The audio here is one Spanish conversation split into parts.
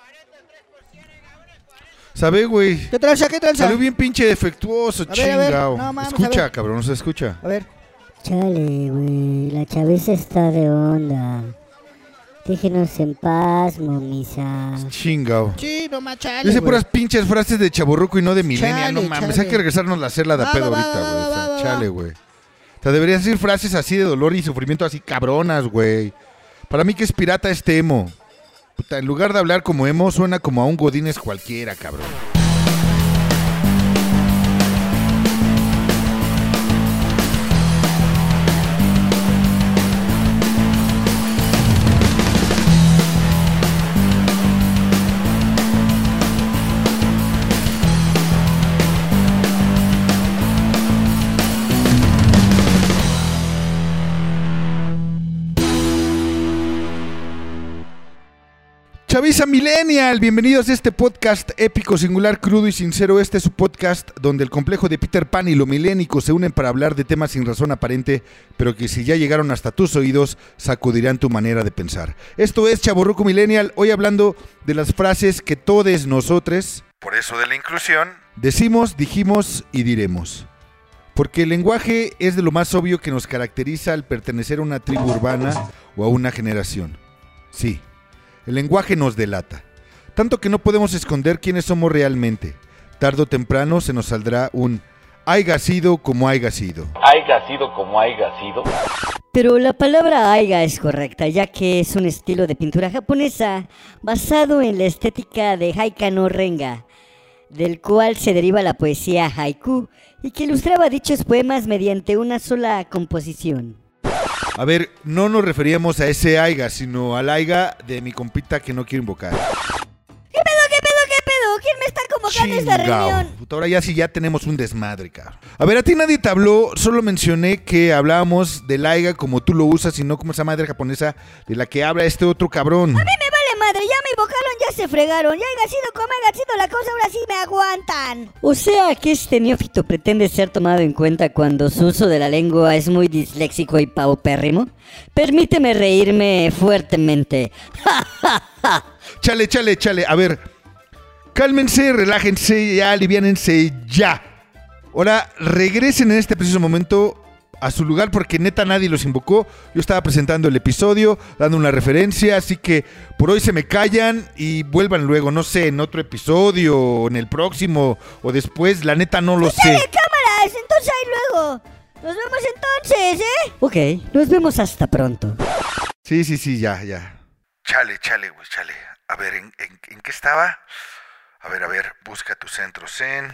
¿Sabe, güey? ¿Qué tranza? Salió bien pinche defectuoso, chingao. No, mames, escucha, cabrón, no se escucha. A ver. Chale, güey, la chaviza está de onda. Déjenos en paz, momisa. Chingao. Sí, no más chale, Dice güey. puras pinches frases de chaborruco y no de millennial. Chale, No mames, chale. hay que regresarnos la hacer la de pedo ahorita, güey. O sea, chale, güey. O sea, deberías decir frases así de dolor y sufrimiento así cabronas, güey. Para mí que es pirata este emo. Puta, en lugar de hablar como emo, suena como a un godínez cualquiera, cabrón. Chaviza Millennial, bienvenidos a este podcast épico, singular, crudo y sincero. Este es su podcast donde el complejo de Peter Pan y lo milénico se unen para hablar de temas sin razón aparente, pero que si ya llegaron hasta tus oídos, sacudirán tu manera de pensar. Esto es Chavorruco Millennial, hoy hablando de las frases que todos nosotros, por eso de la inclusión, decimos, dijimos y diremos. Porque el lenguaje es de lo más obvio que nos caracteriza al pertenecer a una tribu urbana o a una generación. Sí. El lenguaje nos delata, tanto que no podemos esconder quiénes somos realmente. Tarde o temprano se nos saldrá un haiga sido como haiga sido. Haiga sido como haiga sido. Pero la palabra aiga es correcta, ya que es un estilo de pintura japonesa basado en la estética de Haika no Renga, del cual se deriva la poesía haiku y que ilustraba dichos poemas mediante una sola composición. A ver, no nos referíamos a ese aiga, sino al aiga de mi compita que no quiero invocar. ¿Qué pedo? ¿Quién me está convocando a esta reunión? Puta, ahora ya sí ya tenemos un desmadre, cabrón. A ver, a ti nadie te habló, solo mencioné que hablábamos del aiga como tú lo usas y no como esa madre japonesa de la que habla este otro cabrón. A mí me vale madre, ya me invocaron, ya se fregaron, ya haya sido como haya sido la cosa, ahora sí me aguantan. O sea que este neófito pretende ser tomado en cuenta cuando su uso de la lengua es muy disléxico y paupérrimo. Permíteme reírme fuertemente. Chale, a ver, cálmense, relájense, ya, aliviánense, ya. Ahora regresen en este preciso momento a su lugar porque neta nadie los invocó. Yo estaba presentando el episodio, dando una referencia, así que por hoy se me callan y vuelvan luego, no sé, en otro episodio, o en el próximo, o después, la neta no lo sé. Cámaras, entonces ahí luego. Nos vemos entonces, ¿eh? Ok, nos vemos hasta pronto. Sí, ya. Chale, güey, chale. A ver, ¿en qué estaba? A ver, busca tu centro zen.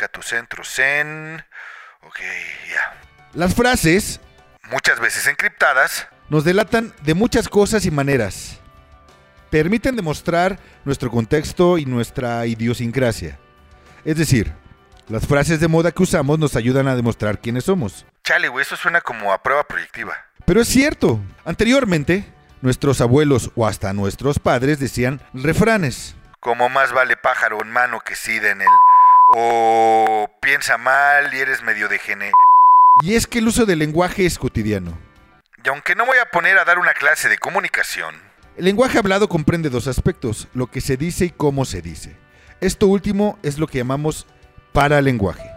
Ok, ya. Las frases, muchas veces encriptadas, nos delatan de muchas cosas y maneras. Permiten demostrar nuestro contexto y nuestra idiosincrasia. Es decir, las frases de moda que usamos nos ayudan a demostrar quiénes somos. Chale, güey, eso suena como a prueba proyectiva. Pero es cierto, anteriormente, nuestros abuelos o hasta nuestros padres decían refranes. Como más vale pájaro en mano que sida en él. O piensa mal y eres medio de gene. Y es que el uso del lenguaje es cotidiano. Y aunque no voy a poner a dar una clase de comunicación, el lenguaje hablado comprende dos aspectos, lo que se dice y cómo se dice. Esto último es lo que llamamos paralenguaje.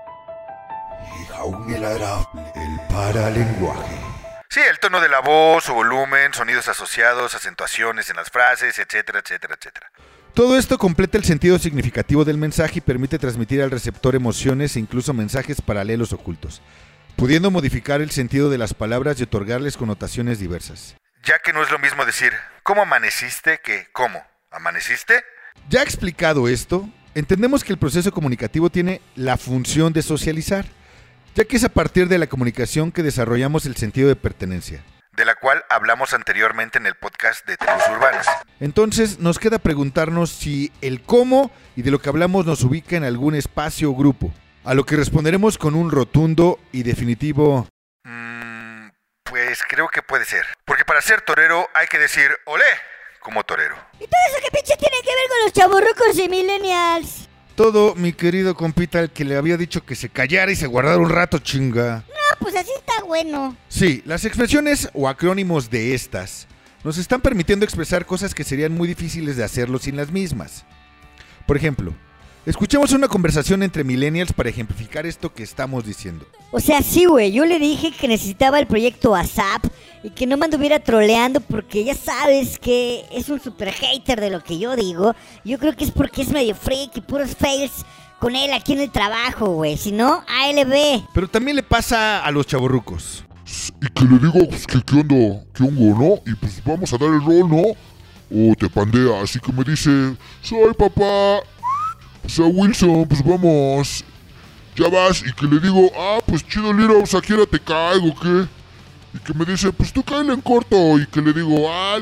El paralenguaje. Sí, el tono de la voz, su volumen, sonidos asociados, acentuaciones en las frases, etcétera. Todo esto completa el sentido significativo del mensaje y permite transmitir al receptor emociones e incluso mensajes paralelos ocultos, pudiendo modificar el sentido de las palabras y otorgarles connotaciones diversas. Ya que no es lo mismo decir ¿cómo amaneciste? Que ¿cómo? ¿Amaneciste? Ya explicado esto, entendemos que el proceso comunicativo tiene la función de socializar, ya que es a partir de la comunicación que desarrollamos el sentido de pertenencia, de la cual hablamos anteriormente en el podcast de Tribus Urbanas. Entonces nos queda preguntarnos si el cómo y de lo que hablamos nos ubica en algún espacio o grupo, a lo que responderemos con un rotundo y definitivo pues creo que puede ser, porque para ser torero hay que decir olé como torero. ¿Y todo eso qué pinche tiene que ver con los chavorrucos y millennials? Todo, mi querido compita, el que le había dicho que se callara y se guardara un rato, chinga. No, pues así está bueno. Sí, las expresiones o acrónimos de estas nos están permitiendo expresar cosas que serían muy difíciles de hacerlo sin las mismas. Por ejemplo, escuchemos una conversación entre millennials para ejemplificar esto que estamos diciendo. O sea, sí, güey, yo le dije que necesitaba el proyecto ASAP y que no me anduviera troleando porque ya sabes que es un super hater de lo que yo digo. Yo creo que es porque es medio freak y puros fails con él aquí en el trabajo, güey. Si no, ALB. Pero también le pasa a los chavorrucos. Y que le digo, pues, que qué onda, ¿no? Y pues vamos a dar el rol, ¿no? O te pandea, así que me dice, soy papá. O sea, Wilson, pues vamos. Ya vas, y que le digo, pues chido, Lira, o sea, ¿quiera te caigo, qué? Y que me dice, pues tú cáele en corto. Y que le digo,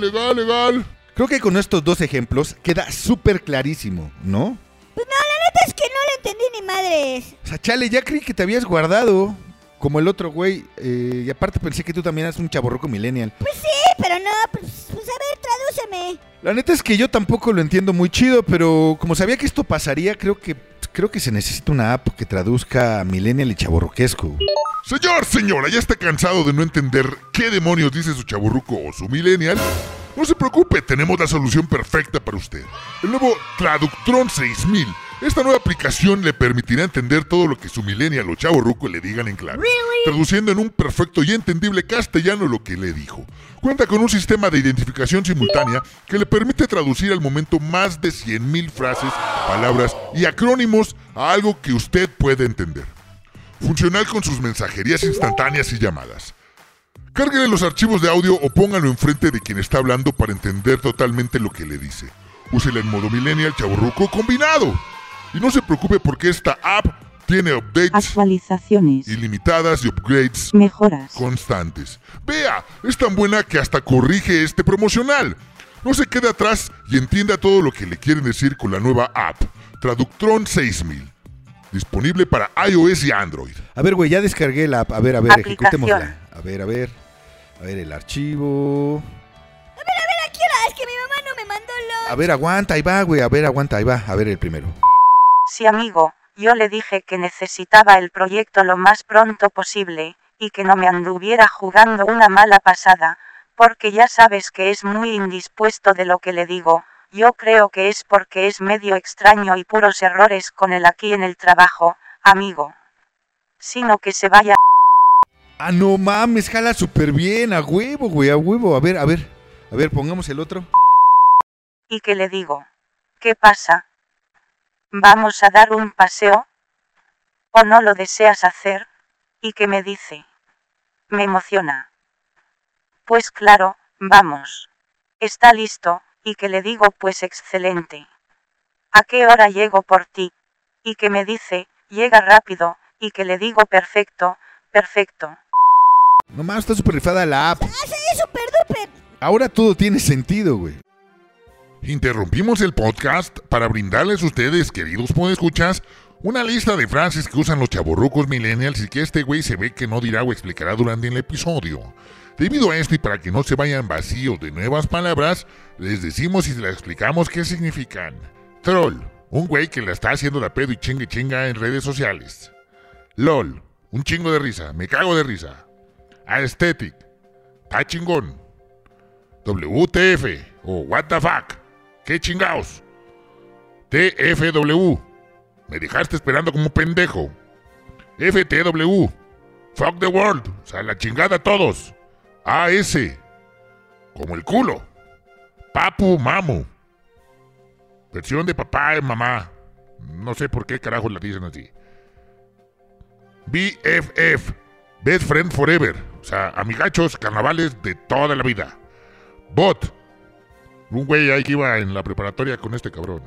legal. Creo que con estos dos ejemplos queda súper clarísimo, ¿no? Pues no, la neta es que no le entendí ni madres. O sea, chale, ya creí que te habías guardado. Como el otro güey. Y aparte pensé que tú también eras un chavorruco millennial. Pues sí, pero no, pues a ver, tradúceme. La neta es que yo tampoco lo entiendo muy chido, pero como sabía que esto pasaría, creo que se necesita una app que traduzca millennial y chavorruquesco. Señora, ¿ya está cansado de no entender qué demonios dice su chavorruco o su millennial? No se preocupe, tenemos la solución perfecta para usted. El nuevo Traductron 6000. Esta nueva aplicación le permitirá entender todo lo que su millennial o chavorruco le digan en clave, traduciendo en un perfecto y entendible castellano lo que le dijo. Cuenta con un sistema de identificación simultánea que le permite traducir al momento más de 100,000 frases, palabras y acrónimos a algo que usted puede entender. Funcional con sus mensajerías instantáneas y llamadas. Cárguele los archivos de audio o póngalo enfrente de quien está hablando para entender totalmente lo que le dice. Úsela en modo millennial chavorruco combinado. Y no se preocupe porque esta app tiene updates, actualizaciones ilimitadas y upgrades, mejoras constantes. Vea, es tan buena que hasta corrige este promocional. No se quede atrás y entienda todo lo que le quieren decir con la nueva app, Traductron 6000. Disponible para iOS y Android. A ver, güey, ya descargué la app. A ver, ejecutémosla. A ver el archivo. ¿A qué hora? Es que mi mamá no me mandó A ver, aguanta, ahí va, güey. A ver el primero. Sí, amigo, yo le dije que necesitaba el proyecto lo más pronto posible, y que no me anduviera jugando una mala pasada, porque ya sabes que es muy indispuesto de lo que le digo. Yo creo que es porque es medio extraño y puros errores con él aquí en el trabajo, amigo. Sino que se vaya. No mames, jala súper bien, a huevo, güey, a huevo. A ver, pongamos el otro. ¿Y qué le digo? ¿Qué pasa? ¿Vamos a dar un paseo? ¿O no lo deseas hacer? ¿Y qué me dice? Me emociona. Pues claro, vamos. Está listo, y que le digo pues excelente. ¿A qué hora llego por ti? Y que me dice, llega rápido, y que le digo perfecto. No mames, está súper rifada la app. Sí, súper duper. Ahora todo tiene sentido, güey. Interrumpimos el podcast para brindarles a ustedes, queridos podescuchas, una lista de frases que usan los chavorrucos millennials y que este güey se ve que no dirá o explicará durante el episodio. Debido a esto y para que no se vayan vacíos de nuevas palabras, les decimos y les explicamos qué significan. Troll, un güey que la está haciendo la pedo y chinga en redes sociales. LOL, un chingo de risa, me cago de risa. Aesthetic, está chingón. WTF o what the fuck, qué chingaos. TFW, me dejaste esperando como pendejo. FTW, fuck the world, o sea, la chingada a todos. AS, como el culo. Papu mamu, versión de papá y mamá. No sé por qué carajo la dicen así. BFF, best friend forever, o sea, amigachos carnavales de toda la vida. Bot, un güey ahí que iba en la preparatoria con este cabrón.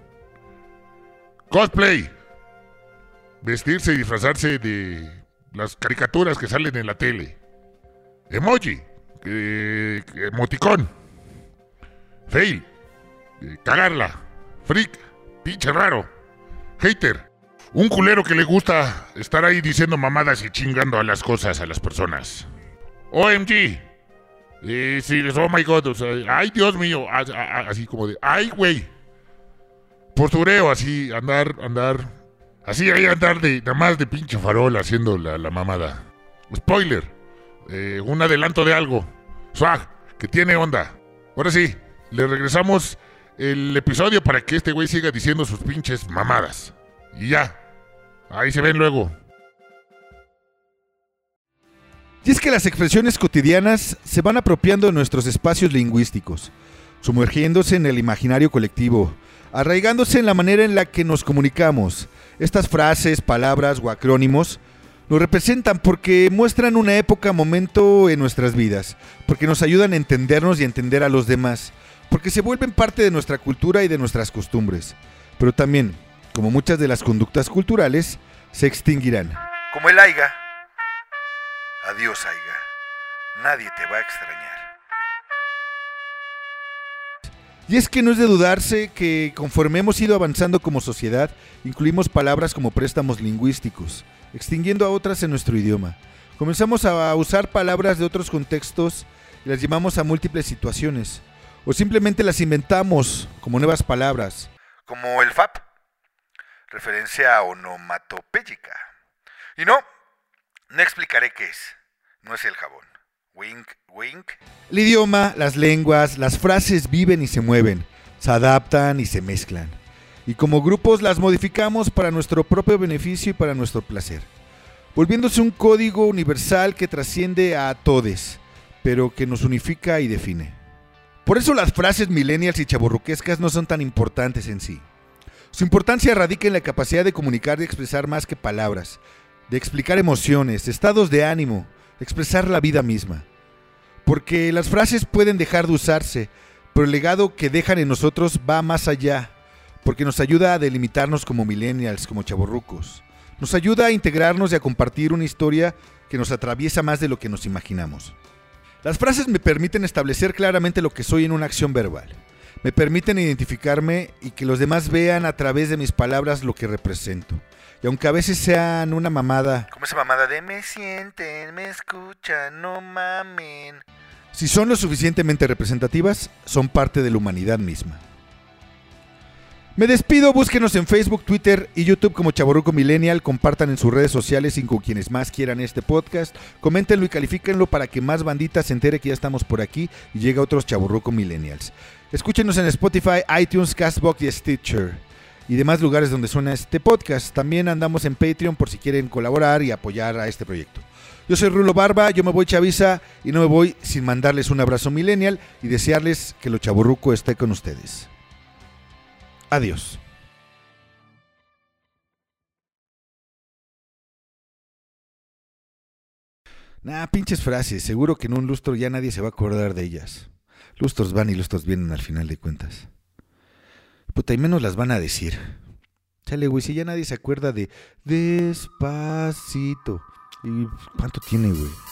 Cosplay, vestirse y disfrazarse de las caricaturas que salen en la tele. Emoji, emoticón. Fail, cagarla. Freak, pinche raro. Hater, un culero que le gusta estar ahí diciendo mamadas y chingando a las cosas, a las personas. OMG, sí, oh my god, o sea, ay Dios mío, así como de, ay güey. Postureo, así, andar, así ahí andar de, nada más de pinche farol haciendo la mamada. Spoiler, un adelanto de algo. Swag, que tiene onda. Ahora sí, le regresamos el episodio para que este güey siga diciendo sus pinches mamadas. Y ya, ahí se ven luego. Y es que las expresiones cotidianas se van apropiando de nuestros espacios lingüísticos, sumergiéndose en el imaginario colectivo, arraigándose en la manera en la que nos comunicamos. Estas frases, palabras o acrónimos nos representan porque muestran una época, momento en nuestras vidas, porque nos ayudan a entendernos y a entender a los demás, porque se vuelven parte de nuestra cultura y de nuestras costumbres. Pero también, como muchas de las conductas culturales, se extinguirán. Como el aiga. Adiós, aiga. Nadie te va a extrañar. Y es que no es de dudarse que conforme hemos ido avanzando como sociedad, incluimos palabras como préstamos lingüísticos, extinguiendo a otras en nuestro idioma. Comenzamos a usar palabras de otros contextos y las llevamos a múltiples situaciones. O simplemente las inventamos como nuevas palabras. Como el FAP, referencia onomatopéyica. Y no explicaré qué es. No es el jabón. Wink, wink. El idioma, las lenguas, las frases viven y se mueven, se adaptan y se mezclan. Y como grupos las modificamos para nuestro propio beneficio y para nuestro placer, volviéndose un código universal que trasciende a todes, pero que nos unifica y define. Por eso las frases millennials y chavorruquescas no son tan importantes en sí. Su importancia radica en la capacidad de comunicar y expresar más que palabras, de explicar emociones, estados de ánimo, de expresar la vida misma. Porque las frases pueden dejar de usarse, pero el legado que dejan en nosotros va más allá, porque nos ayuda a delimitarnos como millennials, como chavorrucos. Nos ayuda a integrarnos y a compartir una historia que nos atraviesa más de lo que nos imaginamos. Las frases me permiten establecer claramente lo que soy en una acción verbal. Me permiten identificarme y que los demás vean a través de mis palabras lo que represento. Y aunque a veces sean una mamada, como esa mamada de me sienten, me escuchan, no mamen, si son lo suficientemente representativas, son parte de la humanidad misma. Me despido, búsquenos en Facebook, Twitter y YouTube como Chavorruco Millennial, compartan en sus redes sociales y con quienes más quieran este podcast, coméntenlo y califíquenlo para que más bandita se entere que ya estamos por aquí y llegue a otros Chavorruco Millennials. Escúchenos en Spotify, iTunes, Castbox y Stitcher y demás lugares donde suena este podcast. También andamos en Patreon por si quieren colaborar y apoyar a este proyecto. Yo soy Rulo Barba, yo me voy chaviza y no me voy sin mandarles un abrazo millennial y desearles que lo chavorruco esté con ustedes. Adiós. Pinches frases, seguro que en un lustro ya nadie se va a acordar de ellas. Lustros van y lustros vienen al final de cuentas. Puta, y menos las van a decir. Chale, güey, si ya nadie se acuerda de Despacito. ¿Y cuánto tiene, güey?